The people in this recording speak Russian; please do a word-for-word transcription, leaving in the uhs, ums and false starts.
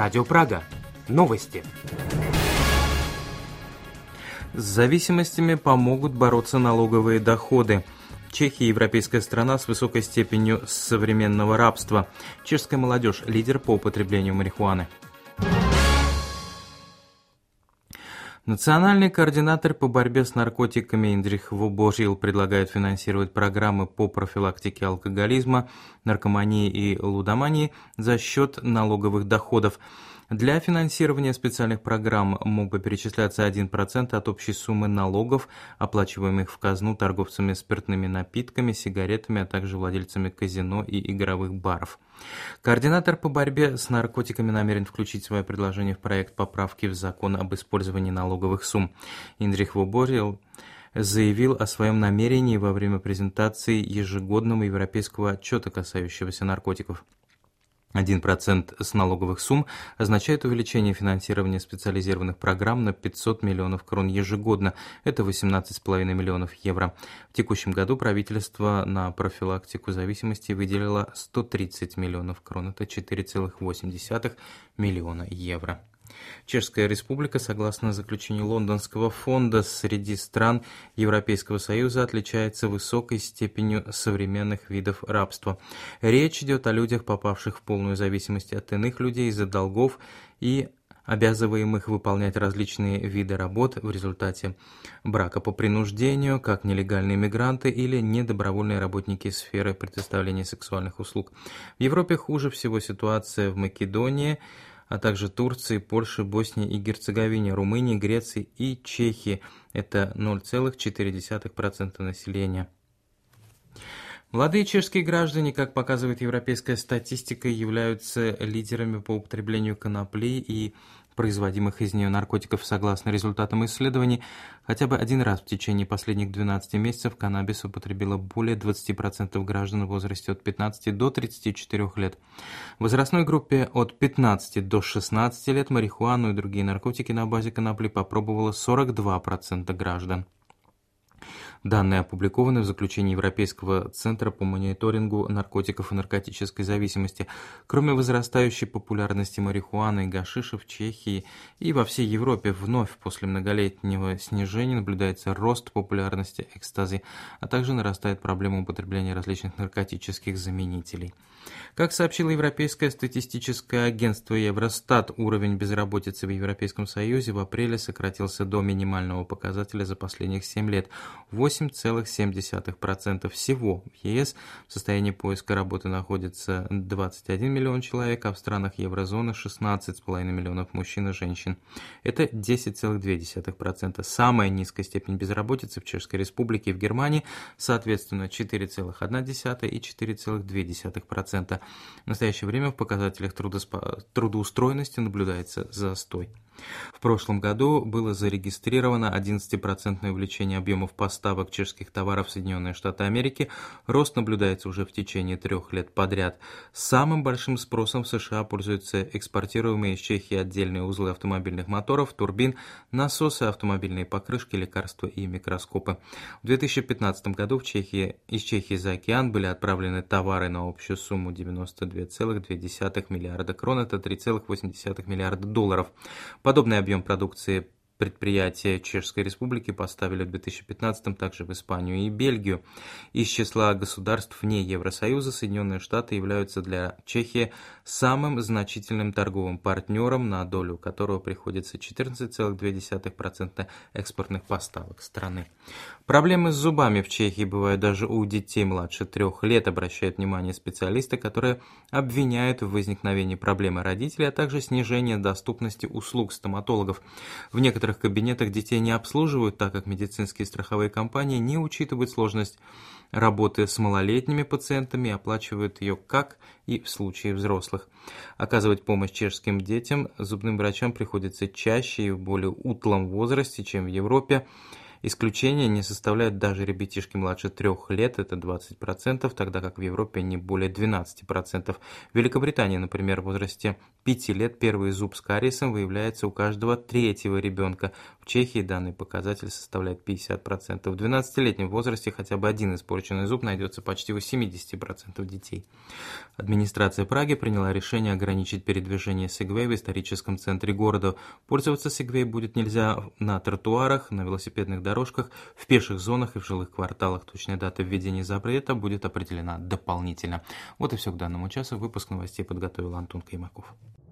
Радио Прага. Новости. С зависимостями помогут бороться налоговые доходы. Чехия – европейская страна с высокой степенью современного рабства. Чешская молодежь – лидер по употреблению марихуаны. Национальный координатор по борьбе с наркотиками Индрих Вобожил предлагает финансировать программы по профилактике алкоголизма, наркомании и лудомании за счет налоговых доходов. Для финансирования специальных программ мог бы перечисляться один процент от общей суммы налогов, оплачиваемых в казну торговцами спиртными напитками, сигаретами, а также владельцами казино и игровых баров. Координатор по борьбе с наркотиками намерен включить свое предложение в проект поправки в закон об использовании налоговых сумм. Индрих Вобожил заявил о своем намерении во время презентации ежегодного европейского отчета, касающегося наркотиков. один процент с налоговых сумм означает увеличение финансирования специализированных программ на пятьсот миллионов крон ежегодно. Это восемнадцать целых пять миллионов евро. В текущем году правительство на профилактику зависимости выделило сто тридцать миллионов крон. Это четыре целых восемь десятых миллиона евро. Чешская республика, согласно заключению Лондонского фонда, среди стран Европейского Союза отличается высокой степенью современных видов рабства. Речь идет о людях, попавших в полную зависимость от иных людей из-за долгов и обязываемых выполнять различные виды работ в результате брака по принуждению, как нелегальные мигранты или недобровольные работники сферы предоставления сексуальных услуг. В Европе хуже всего ситуация в Македонии, а также Турции, Польше, Боснии и Герцеговине, Румынии, Греции и Чехии. Это ноль целых четыре десятых процента населения. Молодые чешские граждане, как показывает европейская статистика, являются лидерами по употреблению конопли и производимых из нее наркотиков. Согласно результатам исследований, хотя бы один раз в течение последних двенадцати месяцев каннабис употребило более двадцати процентов граждан в возрасте от пятнадцати до тридцати четырёх лет. В возрастной группе от пятнадцати до шестнадцати лет марихуану и другие наркотики на базе конопли попробовало сорок два процента граждан. Данные опубликованы в заключении Европейского центра по мониторингу наркотиков и наркотической зависимости. Кроме возрастающей популярности марихуаны и гашиша в Чехии и во всей Европе вновь после многолетнего снижения наблюдается рост популярности экстази, а также нарастает проблема употребления различных наркотических заменителей. Как сообщило Европейское статистическое агентство Евростат, уровень безработицы в Европейском Союзе в апреле сократился до минимального показателя за последних семь лет – восемь целых семь десятых процента. Всего в ЕС в состоянии поиска работы находится двадцать один миллион человек, а в странах еврозоны шестнадцать целых пять миллионов мужчин и женщин. Это десять целых две десятых процента. Самая низкая степень безработицы в Чешской Республике и в Германии, соответственно, четыре целых одна десятая и четыре целых две десятых процента. В настоящее время в показателях трудоспо... трудоустроенности наблюдается застой. В прошлом году было зарегистрировано одиннадцатипроцентное увеличение объемов поставок чешских товаров в Соединенные Штаты Америки. Рост наблюдается уже в течение трех лет подряд. Самым большим спросом в США пользуются экспортируемые из Чехии отдельные узлы автомобильных моторов, турбин, насосы, автомобильные покрышки, лекарства и микроскопы. В две тысячи пятнадцатом году в Чехии, из Чехии за океан были отправлены товары на общую сумму девяносто два целых две десятых миллиарда крон, это три целых восемь десятых миллиарда долларов. Подобный объем продукции предприятия Чешской Республики поставили в две тысячи пятнадцатом также в Испанию и Бельгию. Из числа государств вне Евросоюза Соединенные Штаты являются для Чехии самым значительным торговым партнером, на долю которого приходится четырнадцать целых две десятых процента экспортных поставок страны. Проблемы с зубами в Чехии бывают даже у детей младше трех лет, обращают внимание специалисты, которые обвиняют в возникновении проблемы родителей, а также снижении доступности услуг стоматологов. В некоторых кабинетах детей не обслуживают, так как медицинские страховые компании не учитывают сложность работы с малолетними пациентами и оплачивают ее как и в случае взрослых. Оказывать помощь чешским детям зубным врачам приходится чаще и в более утлом возрасте, чем в Европе. Исключения не составляют даже ребятишки младше трех лет, это двадцать процентов, тогда как в Европе не более двенадцати процентов. В Великобритании, например, в возрасте пяти лет первый зуб с кариесом выявляется у каждого третьего ребенка. В В Чехии данный показатель составляет пятьдесят процентов. В двенадцатилетнем возрасте хотя бы один испорченный зуб найдется почти у семьдесят процентов детей. Администрация Праги приняла решение ограничить передвижение сегвей в историческом центре города. Пользоваться сегвей будет нельзя на тротуарах, на велосипедных дорожках, в пеших зонах и в жилых кварталах. Точная дата введения запрета будет определена дополнительно. Вот и все к данному часу. Выпуск новостей подготовил Антон Каймаков.